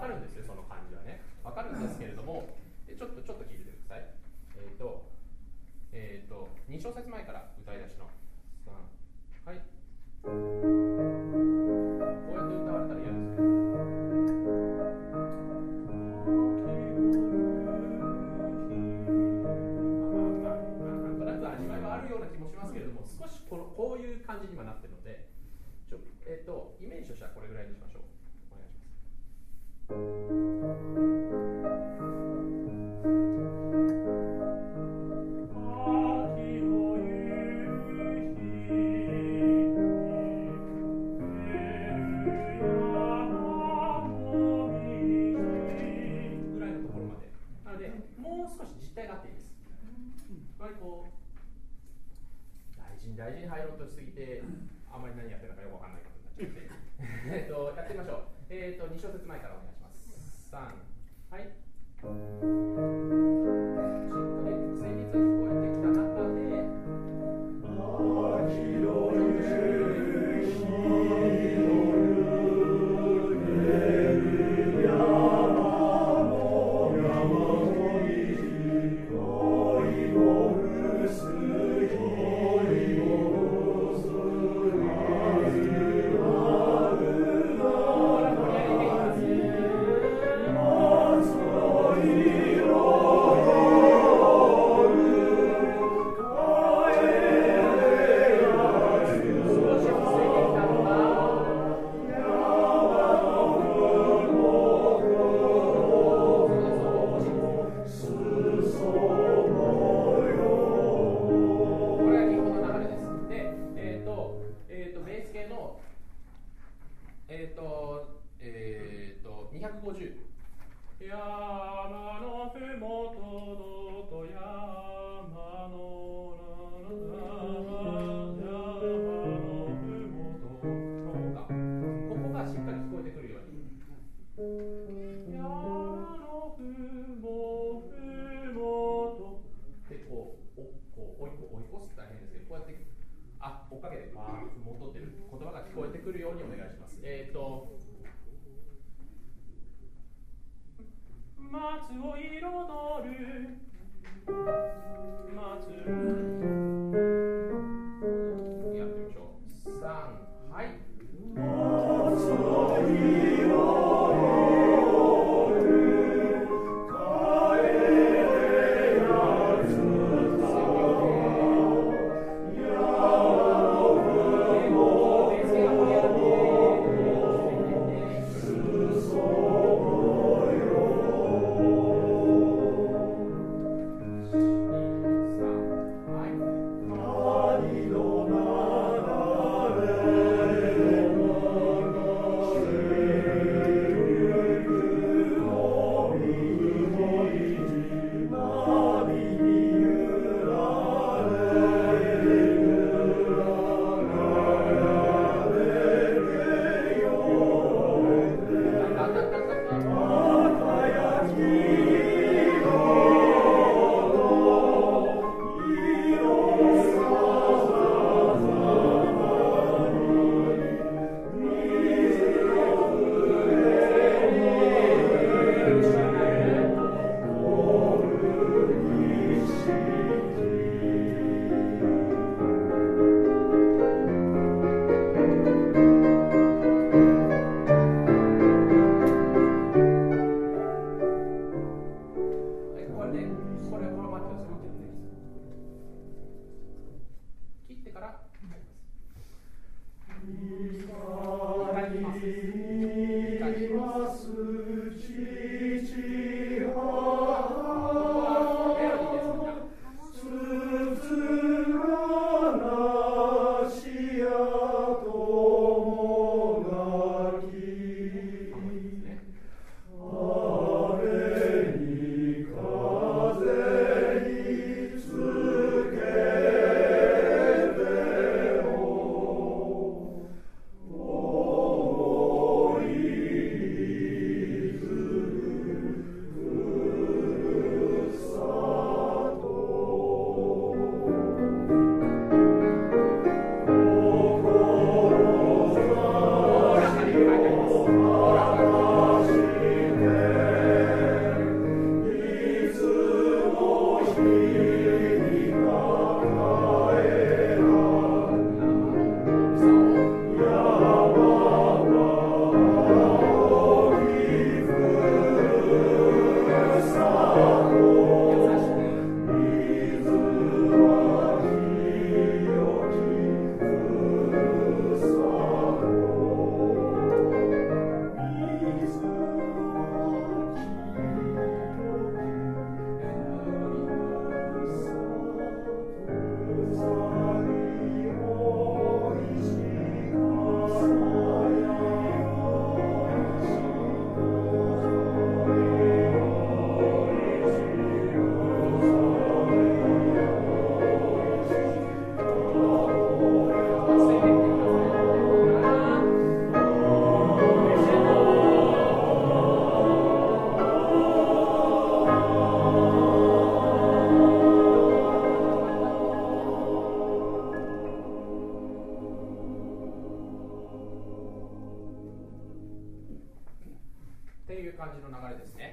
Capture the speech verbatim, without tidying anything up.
かるんですよ、その感じはね。わかるんですけれども、ちょっとちょっと聞いててください。えっ、ー、と、えっ、ー、と、に小節前から歌い出しの。さん、はい。こうやって歌われたら嫌ですね。味わいはあるような気もしますけれども、少しこのこういう感じにはなってるので、ちょ、えー、とイメージとしてはこれぐらいにしましょう。お願いします。ぐらいのところまで。なので、もう少し実体があっていいです。つまりこう大事に大事に入ろうとしすぎて、あんまり何やってるのかよくわかんないことになっちゃってえっとやってみましょう。えっ、ー、とに小節前からお願いします。さん、はい。しっかり旋律が聞こえてきた中で、えっ、ー、と、えっ、ー、と、にひゃくごじゅう。山のふもとどと山の山のふもとの方が、ここがしっかり聞こえてくるように。山のふもふもとでこう、おこう追い追い越すって大変ですけど、こうやってあ追っかけてわーっと戻ってる言葉が聞こえてくるようにお願いします。えっ、ー、と松を彩る松やってみましょう。さん、はい。松を彩る 「 じの流れですね。